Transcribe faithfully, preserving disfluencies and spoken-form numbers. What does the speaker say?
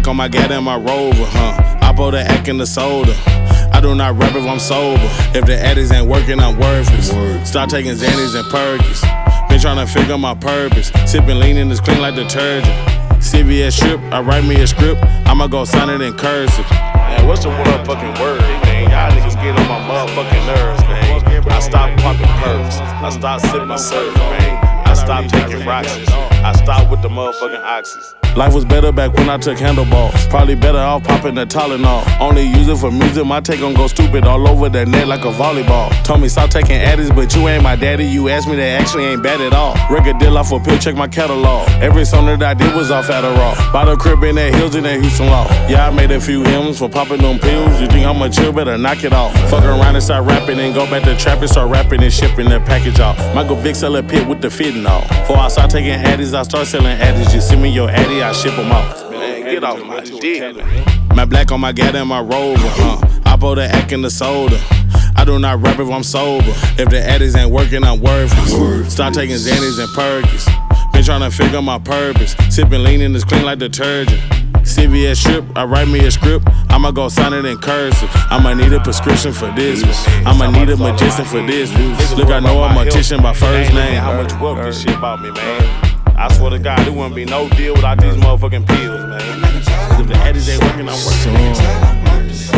black on my gat and my rover, huh? I pour the act in the soda. I do not rap if I'm sober. If the addicts ain't working, I'm worthless. Start taking Xannies and Perkins. Been tryna figure my purpose. Sippin' lean in this clean like detergent. C V S strip, I write me a script. I'ma go sign it in cursive. Man, what's the motherfucking word, man? Y'all niggas get on my motherfucking nerves, man. I stopped popping perks. I stopped sipping syrup, man. I stopped taking Roxys. I stopped with the motherfucking oxys. Life was better back when I took handlebars. Probably better off popping the Tylenol. Only use it for music, my take gon' go stupid all over the net like a volleyball. Told me stop taking addies, but you ain't my daddy. You asked me, that actually ain't bad at all. Record deal off a pill, check my catalog. Every song that I did was off Adderall. Bought a crib in that Hills in that Houston Law. Yeah, I made a few M's for popping them pills. You think I'ma chill, better knock it off. Fuck around and start rapping and go back to trapping. Start rapping and shipping the package off. Michael Vick sell a pit with the fitting off. Before I start taking addies, I start selling addies. You send me your addy, I ship them off. Man, get off my dick, man. My black on my gat and my rover, huh? I pour the act in the soda. I do not rap if I'm sober. If the addicts ain't working, I'm worthless. Start taking Xannies and Perkins. Been tryna figure my purpose. Sippin' lean in this clean like detergent. C V S strip, I write me a script. I'ma go sign it in cursive. I'ma need a prescription for this one. I'ma need a magician for this one. Look, I know I'm a mortician by first name. How much work this shit about me, man? I swear to God, there wouldn't be no deal without these motherfucking pills, man. If the addicts ain't working, I'm working.